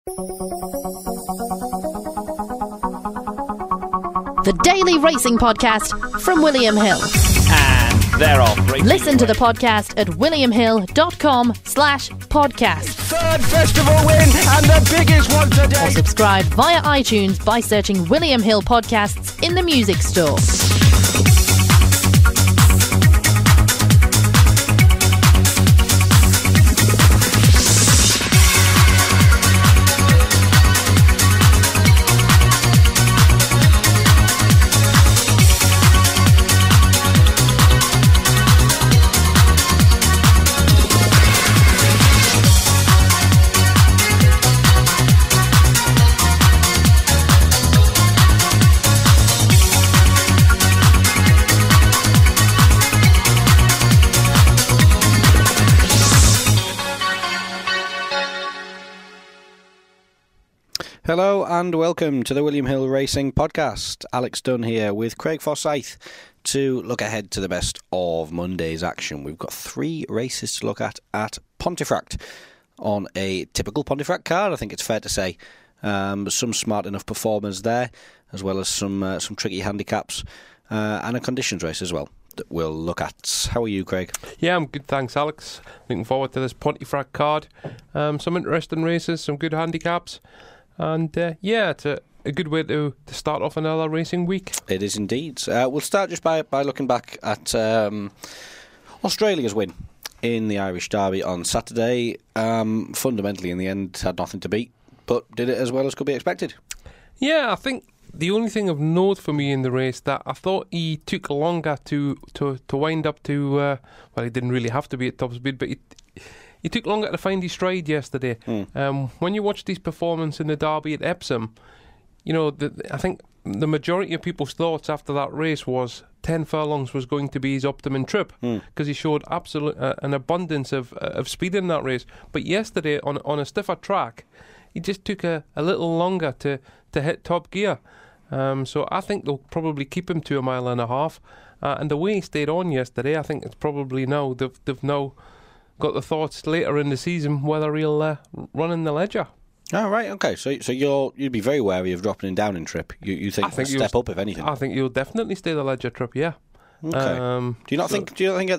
The Daily Racing Podcast from William Hill. And they're off. Listen to the podcast at williamhill.com/podcast. Third festival win and the biggest one today. Or subscribe via iTunes by searching William Hill Podcasts in the music store. Hello and welcome to the William Hill Racing Podcast. Alex Dunn here with Craig Forsyth to look ahead to the best of Monday's action. We've got 3 races to look at Pontefract on a typical Pontefract card, I think it's fair to say. Some smart enough performers there, as well as some tricky handicaps and a conditions race as well that we'll look at. How are you, Craig? Yeah, I'm good, thanks, Alex. Looking forward to this Pontefract card. Some interesting races, some good handicaps. And it's a good way to start off another racing week. It is indeed. We'll start just by looking back at Australia's win in the Irish Derby on Saturday. Fundamentally, in the end, had nothing to beat, but did it as well as could be expected. Yeah, I think the only thing of note for me in the race that I thought he took longer to wind up to, well, he didn't really have to be at top speed, but he took longer to find his stride yesterday. When you watch his performance in the Derby at Epsom, you know, I think the majority of people's thoughts after that race was 10 furlongs was going to be his optimum trip because he showed an abundance of speed in that race. But yesterday, on a stiffer track, he just took a little longer to hit top gear. So I think they'll probably keep him to 1.5 miles. And the way he stayed on yesterday, I think it's probably now they've now got the thoughts later in the season whether he'll run in the Ledger. Oh, right, okay. So you'd be very wary of dropping him down in trip. You think he'll step up if anything? I think he'll definitely stay the Ledger trip. Yeah. Okay. Do you not think at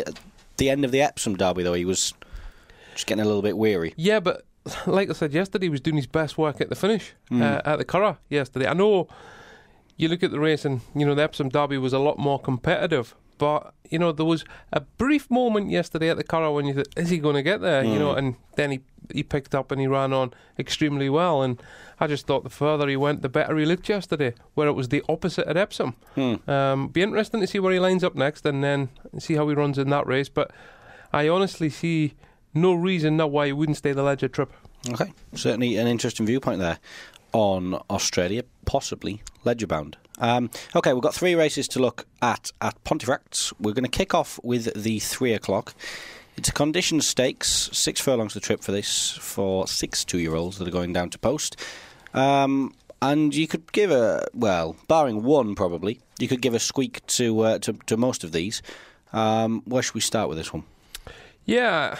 the end of the Epsom Derby though he was just getting a little bit weary? Yeah, but like I said yesterday, he was doing his best work at the finish at the Curragh yesterday. I know you look at the race and the Epsom Derby was a lot more competitive. But, there was a brief moment yesterday at the Curragh when you thought, is he going to get there? And then he picked up and he ran on extremely well. And I just thought the further he went, the better he looked yesterday, where it was the opposite at Epsom. Be interesting to see where he lines up next and then see how he runs in that race. But I honestly see no reason now why he wouldn't stay the Ledger trip. Okay, certainly an interesting viewpoint there on Australia, possibly Ledger bound. Okay, we've got 3 races to look at Pontefract. We're going to kick off with the 3 o'clock. It's a conditions stakes, 6 furlongs the trip for this, for 6 2-year-olds that are going down to post. And you could give barring one probably, you could give a squeak to most of these. Where should we start with this one? Yeah,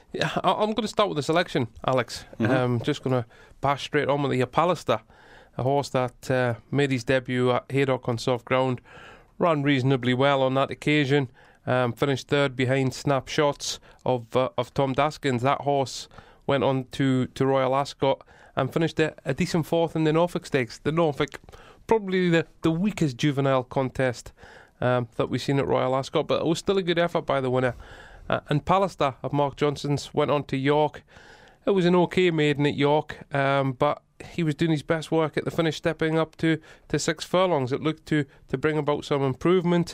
I'm going to start with the selection, Alex. Just going to pass straight on with the Pallister, a horse that made his debut at Haydock on soft ground, ran reasonably well on that occasion, finished third behind Snapshots of Tom Daskins. That horse went on to Royal Ascot and finished a decent fourth in the Norfolk Stakes. The Norfolk, probably the weakest juvenile contest that we've seen at Royal Ascot, but it was still a good effort by the winner. And Pallister of Mark Johnson's went on to York. It was an okay maiden at York, but he was doing his best work at the finish, stepping up to 6 furlongs. It looked to bring about some improvement.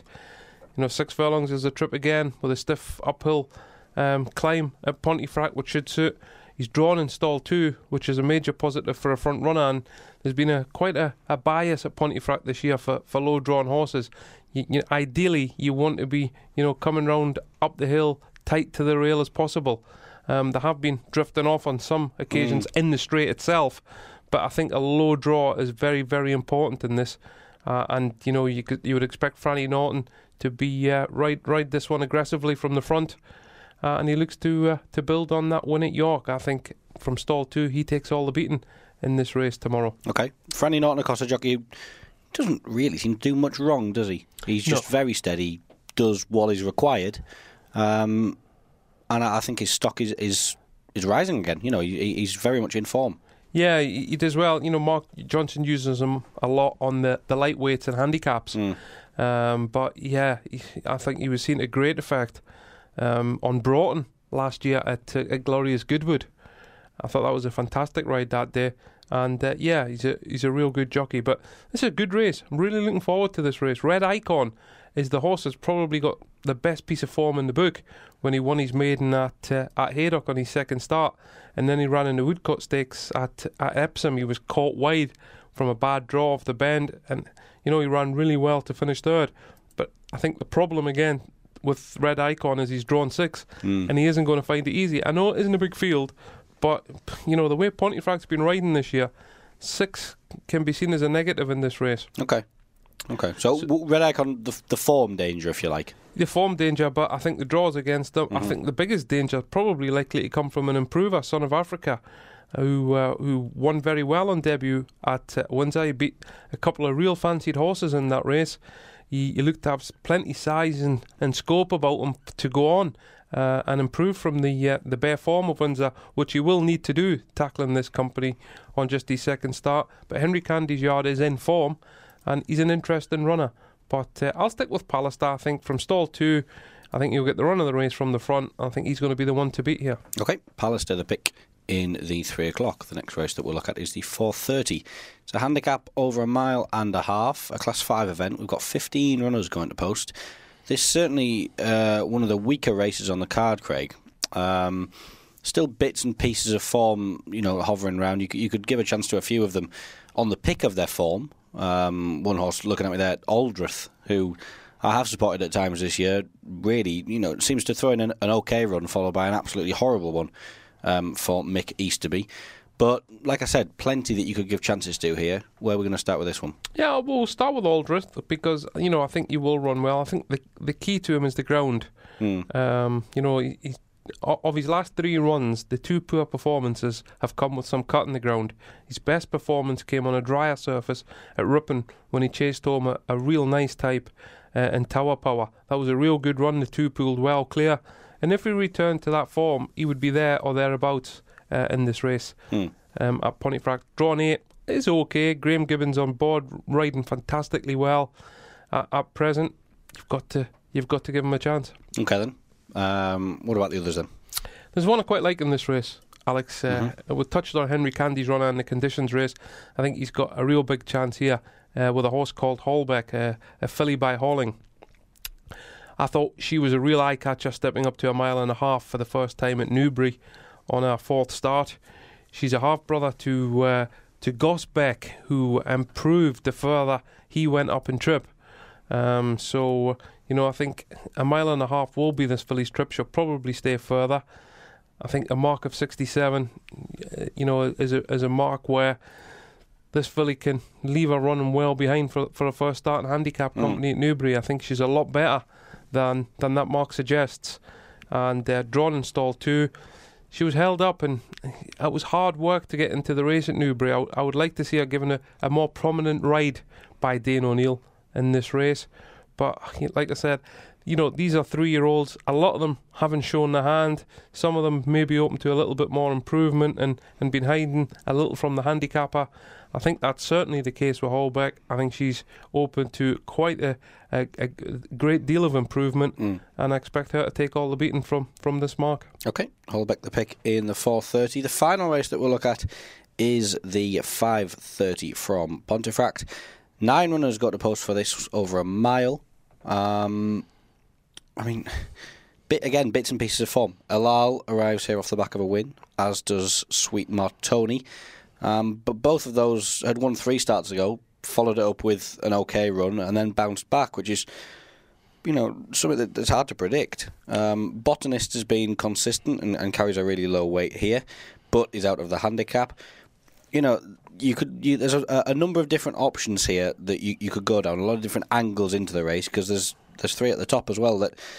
6 furlongs is a trip again with a stiff uphill climb at Pontefract, which should suit. He's drawn in stall 2, which is a major positive for a front runner, and there's been quite a bias at Pontefract this year for low drawn horses. Ideally, you want to be coming round up the hill tight to the rail as possible. They have been drifting off on some occasions in the straight itself, but I think a low draw is very, very important in this. And you would expect Franny Norton to be ride this one aggressively from the front. and he looks to build on that win at York. I think from stall 2 he takes all the beating in this race tomorrow. Okay. Franny Norton, of course, a jockey who doesn't really seem to do much wrong, does he? He's just very steady, does what is required, and I think his stock is rising again. You know, he's very much in form. Yeah, he does well. You know, Mark Johnson uses him a lot on the lightweights and handicaps. But yeah, I think he was seen to great effect on Broughton last year at Glorious Goodwood. I thought that was a fantastic ride that day. And yeah, he's a real good jockey. But this is a good race. I'm really looking forward to this race. Red Icon is the horse that's probably got the best piece of form in the book. When he won his maiden at Haydock on his second start, and then he ran in the Woodcut Stakes at Epsom. He was caught wide from a bad draw off the bend, and you know, he ran really well to finish third. But I think the problem again with Red Icon is he's drawn 6, and he isn't going to find it easy. I know it isn't a big field, but you know, the way Pontefract's been riding this year, 6 can be seen as a negative in this race. Okay. So Red Icon, the form danger, if you like. The form danger, but I think the draws against them. I think the biggest danger probably likely to come from an improver, Son of Africa, who won very well on debut at Windsor. He beat a couple of real fancied horses in that race. He looked to have plenty size and scope about him to go on and improve from the bare form of Windsor, which he will need to do, tackling this company on just his second start. But Henry Candy's Yard is in form, and he's an interesting runner. But I'll stick with Pallister. I think from stall 2, I think he'll get the run of the race from the front. I think he's going to be the one to beat here. Okay, Pallister the pick in the 3 o'clock. The next race that we'll look at is the 4:30. It's a handicap over 1.5 miles, a Class 5 event. We've got 15 runners going to post. This is certainly one of the weaker races on the card, Craig. Still bits and pieces of form, you know, hovering around. You could give a chance to a few of them on the pick of their form. One horse looking at me there, Aldrich, who I have supported at times this year, really, you know, seems to throw in an okay run followed by an absolutely horrible one for Mick Easterby. But like I said, plenty that you could give chances to here. Where are we going to start with this one? Yeah, we'll start with Aldrich because, you know, I think he will run well. I think the key to him is the ground. You know, of his last 3 runs, the 2 poor performances have come with some cut in the ground. His best performance came on a drier surface at Ripon when he chased home a real nice type in Tower Power. That was a real good run. The 2 pulled well clear. And if he returned to that form, he would be there or thereabouts in this race at Pontefract. Drawn 8 is okay. Graham Gibbons on board, riding fantastically well at present. You've got to give him a chance. Okay then. What about the others then? There's one I quite like in this race, Alex. We touched on Henry Candy's runner in the conditions race. I think he's got a real big chance here with a horse called Holbeck, a filly by Halling. I thought she was a real eye-catcher, stepping up to 1.5 miles for the first time at Newbury on her 4th start. She's a half-brother to Gosbeck, who improved the further he went up in trip. So, you know, I think 1.5 miles will be this filly's trip. She'll probably stay further. I think a mark of 67, you know, is a mark where this filly can leave her running well behind for a first start in handicap company at Newbury. I think she's a lot better than that mark suggests. And drawn in stall 2, she was held up, and it was hard work to get into the race at Newbury. I would like to see her given a more prominent ride by Dane O'Neill in this race. But like I said, you know, these are 3-year-olds. A lot of them haven't shown their hand. Some of them may be open to a little bit more improvement and been hiding a little from the handicapper. I think that's certainly the case with Holbeck. I think she's open to quite a great deal of improvement, and I expect her to take all the beating from this mark. Okay, Holbeck the pick in the 4:30. The final race that we'll look at is the 5:30 from Pontefract. 9 runners got to post for this over 1 mile. I mean, bits and pieces of form. Elal arrives here off the back of a win, as does Sweet Martoni. But both of those had won 3 starts ago, followed it up with an okay run, and then bounced back, which is, you know, something that's hard to predict. Botanist has been consistent and carries a really low weight here, but is out of the handicap. You know, there's a number of different options here that you could go down, a lot of different angles into the race, because there's 3 at the top as well that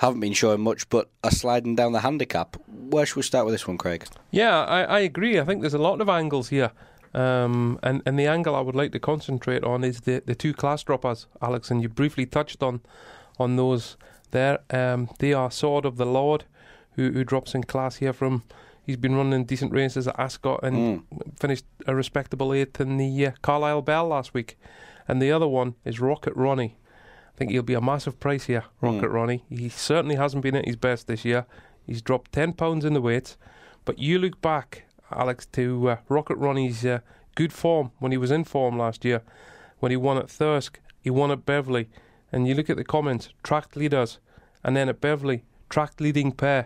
haven't been showing much, but are sliding down the handicap. Where should we start with this one, Craig? Yeah, I agree. I think there's a lot of angles here. And the angle I would like to concentrate on is the two class droppers, Alex, and you briefly touched on those there. They are Sword of the Lord, who drops in class here from... He's been running decent races at Ascot and finished a respectable 8th in the Carlisle Bell last week. And the other one is Rocket Ronnie. I think he'll be a massive price here, Rocket Ronnie. He certainly hasn't been at his best this year. He's dropped 10 pounds in the weights. But you look back, Alex, to Rocket Ronnie's good form when he was in form last year. When he won at Thirsk, he won at Beverley. And you look at the comments, tracked leaders. And then at Beverley, tracked leading pair.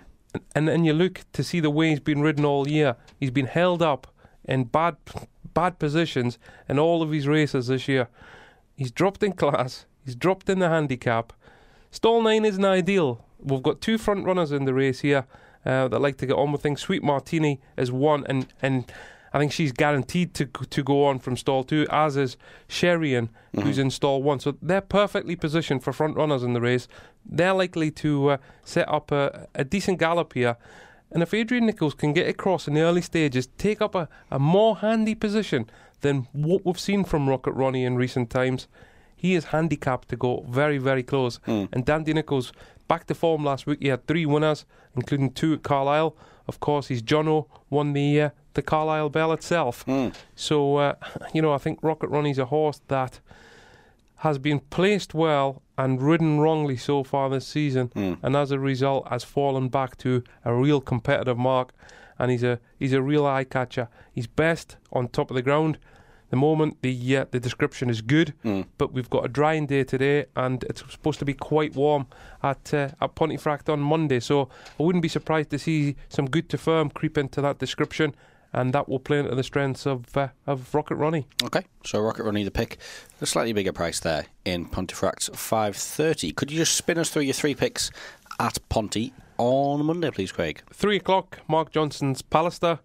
And then you look to see the way he's been ridden all year. He's been held up in bad positions in all of his races this year. He's dropped in class. He's dropped in the handicap. Stall 9 isn't ideal. We've got 2 front runners in the race here that like to get on with things. Sweet Martini is one, and I think she's guaranteed to go on from stall 2, as is Sherian, who's in stall 1. So they're perfectly positioned for front runners in the race. They're likely to set up a decent gallop here. And if Adrian Nichols can get across in the early stages, take up a more handy position than what we've seen from Rocket Ronnie in recent times, he is handicapped to go very, very close. And Dandy Nichols, back to form last week, he had 3 winners, including 2 at Carlisle. Of course, his Jono won the Carlisle Bell itself. So, I think Rocket Ronnie's a horse that has been placed well and ridden wrongly so far this season, and as a result has fallen back to a real competitive mark, and he's a real eye catcher. He's best on top of the ground. The moment the description is good, but we've got a drying day today, and it's supposed to be quite warm at Pontefract on Monday, so I wouldn't be surprised to see some good to firm creep into that description, and that will play into the strengths of Rocket Ronnie. Okay, so Rocket Ronnie the pick, a slightly bigger price there in Pontefract's 5.30. Could you just spin us through your 3 picks at Ponty on Monday, please, Craig? 3 o'clock, Mark Johnson's Pallister.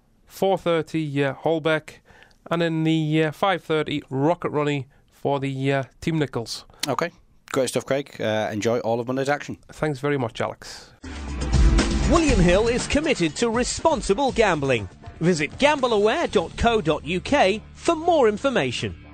4.30, Holbeck. And in the 5.30, Rocket Ronnie for the Team Nichols. Okay, great stuff, Craig. Enjoy all of Monday's action. Thanks very much, Alex. William Hill is committed to responsible gambling. Visit gambleaware.co.uk for more information.